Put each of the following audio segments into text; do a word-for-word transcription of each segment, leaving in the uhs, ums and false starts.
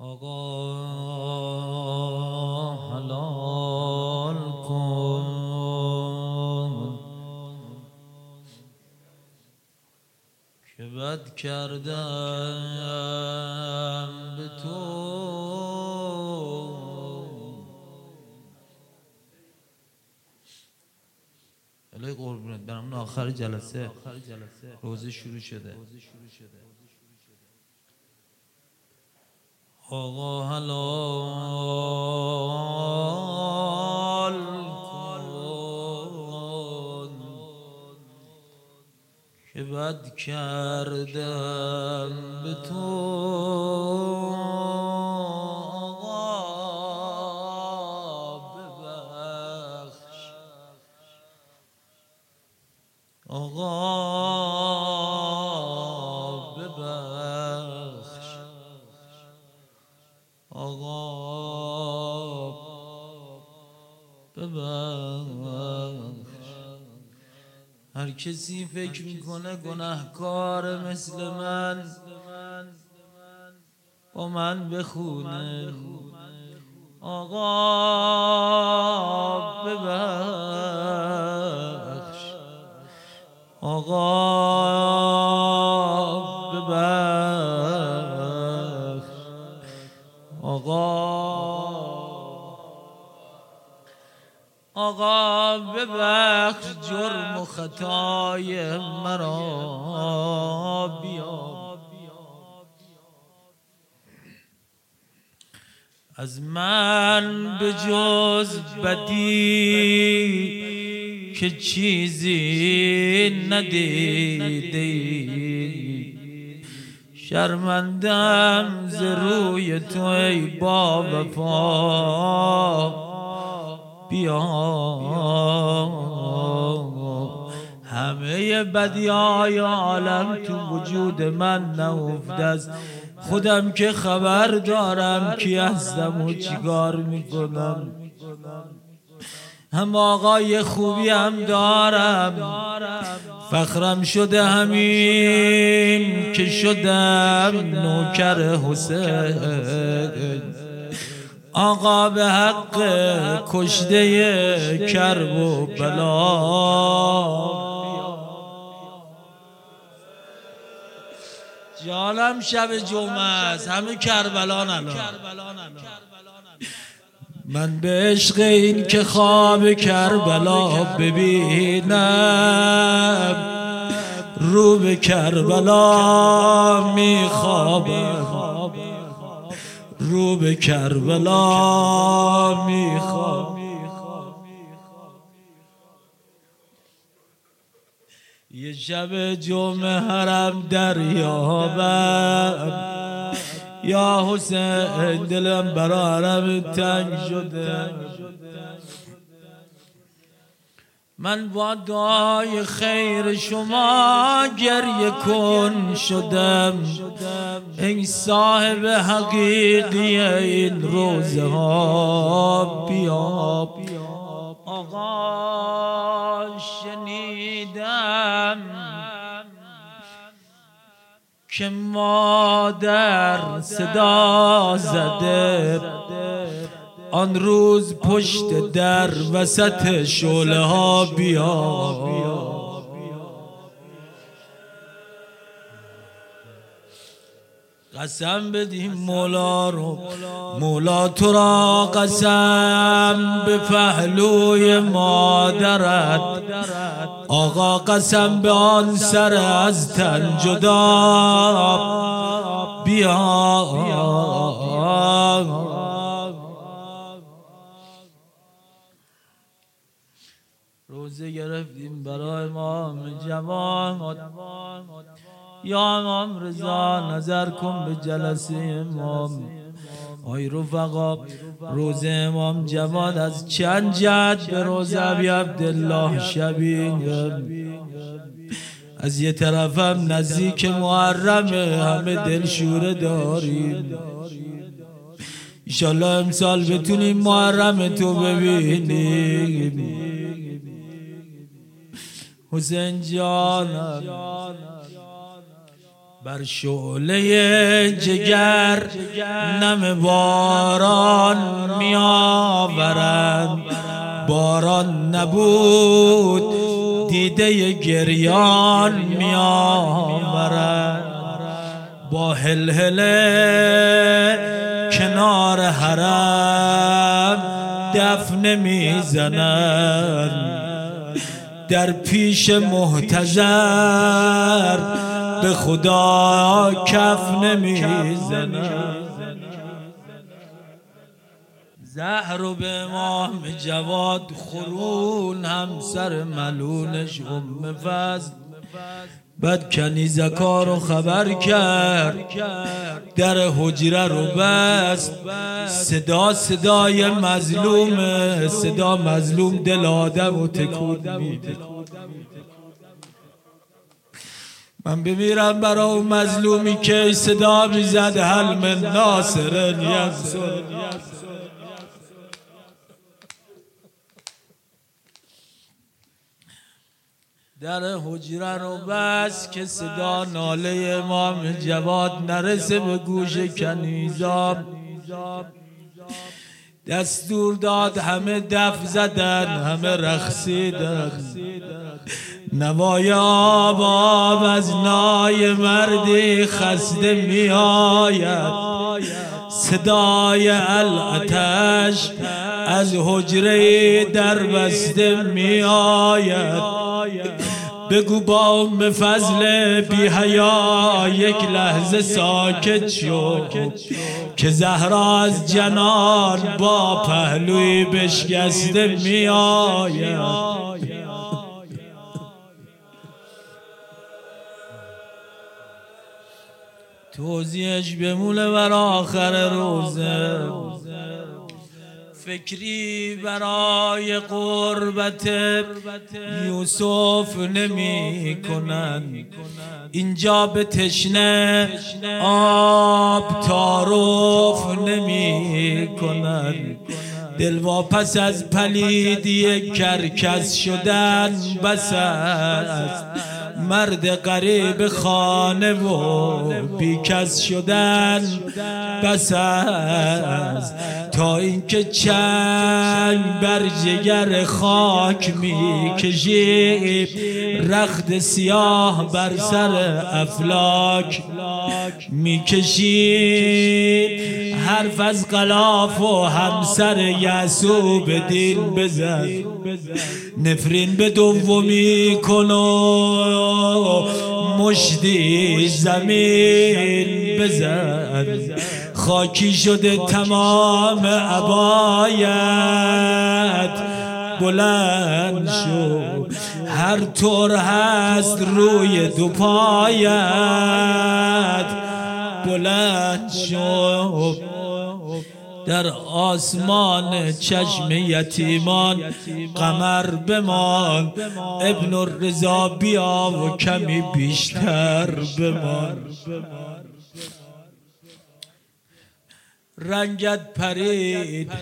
آقا حلال کن که بد کردم به تو. الهی قربونت برم. آخر جلسه روزه شروع شده. آقا حلال کن که بد کردم به تو. آقا ببخش، آقا ببخش. هر کسی فکر میکنه گناهکار مثل من با من بخونه، آقا ببخش، آقا ببخش، آقا آقا ببخش جرم و خطای مرا. بیا از من به جز بدی که چیزی ندیدی، شرمندم ز روی تو ای با وفا. بیا همه بدیهای عالم تو وجود من نهفته است، خودم که خبر دارم کی هستم و چیکار میکنم. هم آقای خوبی هم دارم، فخرم شده همین که شدم نوکر حسین. آقا به حق کشته کرب و بلا. جانم شب جمعه است، همه کربلان الان. من به عشق این که خواب کربلا ببینم، رو به کربلا میخوابم، رو به کربلا میخوابم. یه شب جمعه حرم دریابم، یا حسین دلم برا حرم تنگ شده. من با دعای خیر شما گریه کن شدم، ای صاحب حقیقی این روزه ها. بیا آقا شنیدم که مادر صدا زده آن روز پشت در وسط شعله ها. بیا قسم بدیم مولا رو، مولا تو را قسم به پهلوی مادرت. آقا قسم به آن سر از تن جدا. بیا روزه گرفتیم برای امام جواد. یا امام رضا نظر کن به جلسه امام. آی رفقا روزه امام جواد از چند جهت به روزه ابی عبدالله شبیه. از یه طرفم نزدیک محرمه، همه دلشوره داریم. انشالله امسال بتونیم محرم تو ببینیم. حسین جانم بر شعله جگر نم باران می آورند. باران نبود دیده گریان می آورند. با هلهله کنار حرم دفنه می زنند. در پیش محتضر به خدا کف نمی زنند. زهر و به امام جواد خورون همسر ملونش ام فضل بعد کنیزکار رو خبر کرد. در حجره رو بست. صدا صدای مظلوم، صدا مظلوم دل آدم و تکون میده. من بمیرم برای اون مظلومی که صدا میزد هل من ناصر ینصر. در حجره رو بس که صدا ناله امام جواد نرسه به گوش کنیزا. دستور داد همه دف زدن، همه رقصیدن. نوای آب آب از نای مردی خسته می آید. صدای الاتش از حجره در بسته می آید. بگو با ام فضل بی حیا یک لحظه ساکت شو که زهرا از جنان با پهلوی بشکسته می آید. توضیحش بمونه بر آخر روزه. فکری برای قربت یوسف نمی کنن. اینجا به تشنه آب تعارف نمی کنن. دلواپس از پلیدی کرکس شدن بس است. مرد غریب خانه و بیکس شدن بس است. تا اینکه چنگ بر جگر خاک میکشی، رخت سیاه بر سر افلاک میکشی. حرف از غلاف و همسر یعصوب دین بزن. نفرین به دومی کن و مشتی زمین بزن. خاکی شده تمام عبایت، بلند شو هر طور هست روی دو پایت. بلند شو در آسمان چشم یتیمان قمر بمان. ابن الرضا بیا و کمی بیشتر بمان. رنگت پرید،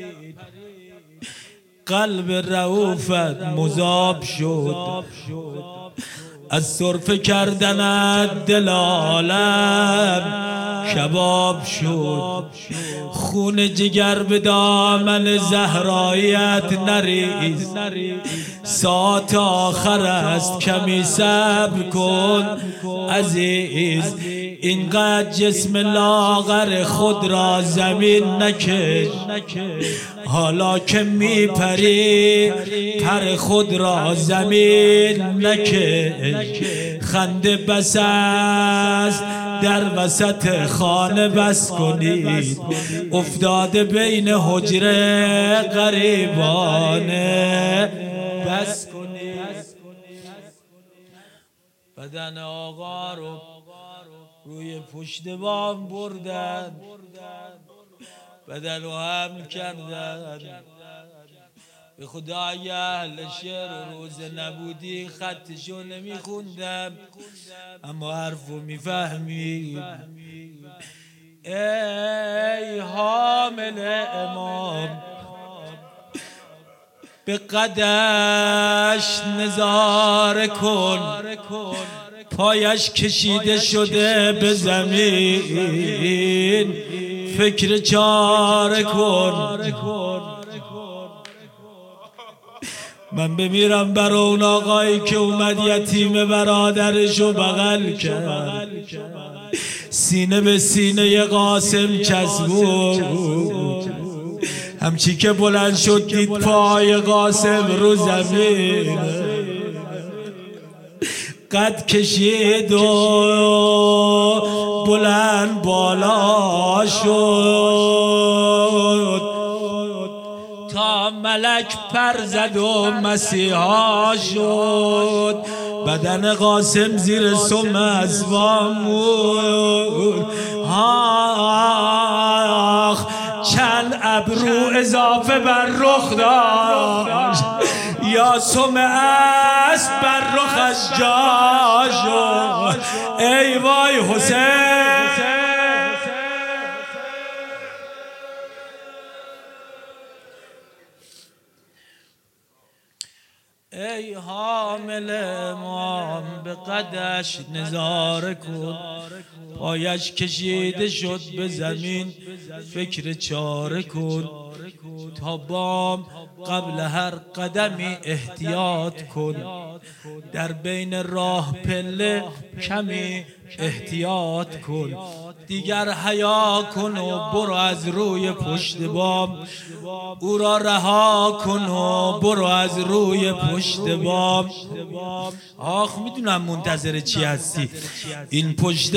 قلب رؤوفت مذاب شد. از سرفه کردنت دل عالم کباب شد. خون جگر به دامن زهرایت نریز. ساعت آخر است کمی صبر کن عزیز. اینقدر جسم لاغر خود را زمین نکش. حالا که می پری پر خود را زمین نکش. خنده بس است در وسط خانه بس کنید. افتاده بین حجره غریبانه بس کنید. بدن آقا رو روی پشت بام بردن، بدن رو حمل کردن. به خدای اهل شعر روز نبودی خطشو نمیخوندم، اما حرفو میفهمید. ای حامل امام به قدش نظاره کن. پایش کشیده شده به زمین، فکر چاره کن. من بمیرم برای اون آقایی که اومد یتیم برادرشو بغل کرد، سینه به سینه قاسم چسبون، همچی که بلند شد دید پای قاسم رو زمین، قد کشید و بلند بالا شد تا ملک پر زد و مسیحا شد. بدن قاسم زیر سم ازوام بود، آخ چند ابرو اضافه بر رخ داشت، یا سم اسب بر رخش جا شد. ای وای حسین، ای حامل امام به قدش نظاره کن، پایش کشیده شد به زمین، فکر چاره کن. تا بام قبل هر قدمی احتیاط کن، در بین راه پله کمی احتیاط کن. دیگر حیا کن و برو از روی پشت بام، او را رها کن و برو از روی پشت بام. آخ میدونم منتظر چی هستی. این پشت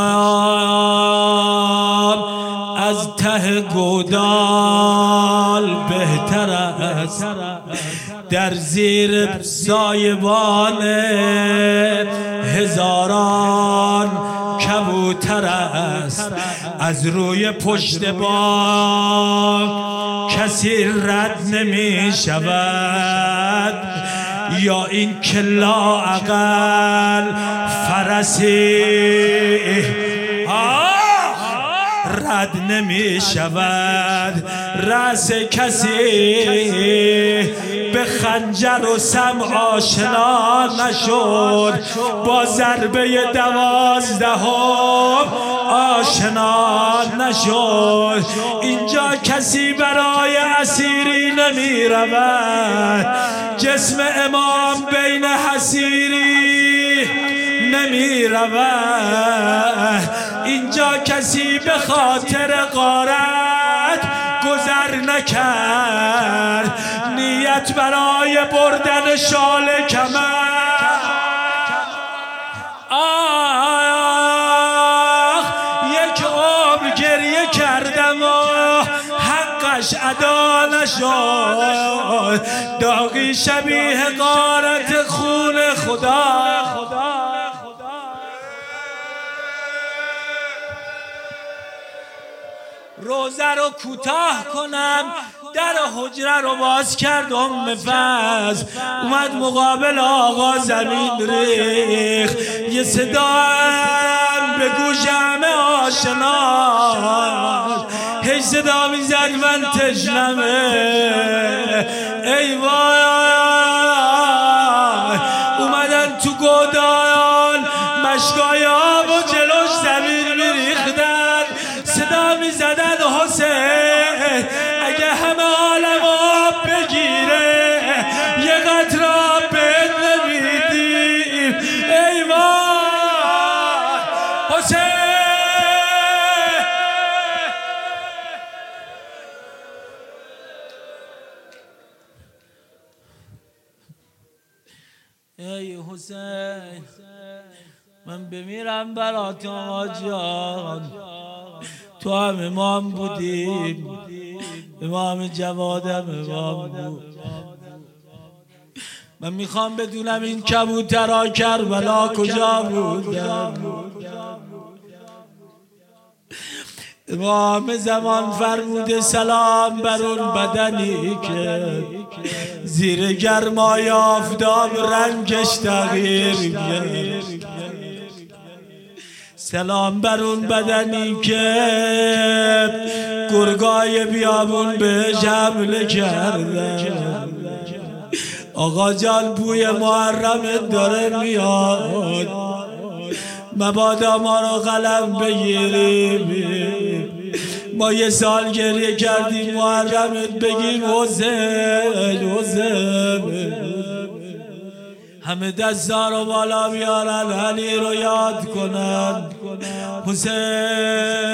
بام از ته گودال بهتر است، در زیر سایبان هزاران کبوتر است. از روی پشت بام کسی رد نمی شود، یا این که لااقل فرسی رد نمی شود. رأس کسی به خنجر و سم آشنا نشد، با ضربه دوازدهم آشنا نشد. اینجا کسی برای اسیری نمی رود، جسم امام بین حسیری نمی رود. اینجا کسی به خاطر غارت گذر نکرد، نیت برای بردن شال کمر. آه یک عمر گریه کردم و حقش ادا نشد، داغی شبیه غارت خون خدا. روزه رو کوتاه کنم، در حجره رو باز کرد ام فضل، اومد مقابل آقا زمین ریخ. یه صدا به گوشم آشنا، هی صدا میزد من تشنمه. ای وای اومدن تو گودال مشکای آب و جلوش زمین میریختن، صدا میزدن حسین اگه همه عالم آب بگیره یه قطره آب بهت نمیدیم. ای وای حسین، ای حسین من بمیرم برا تو جان، تو هم امام بودیم، امام جوادم امام بود. من میخوام بدونم این کبوترها کربلا کجا بودن. امام زمان فرموده سلام بر اون بدنی که زیر گرمای آفتاب رنگش تغییر کرد، سلام بر اون بدنی که گرگای بیابون بهش حمله کردن. آقا جان بوی محرمت داره میاد، مبادا ما رو قلم بگیریم. ما یه سال گریه کردیم محرمت بگیم حسین حسین. همه دستا رو بالا بیارن علی رو یاد کنن. حسین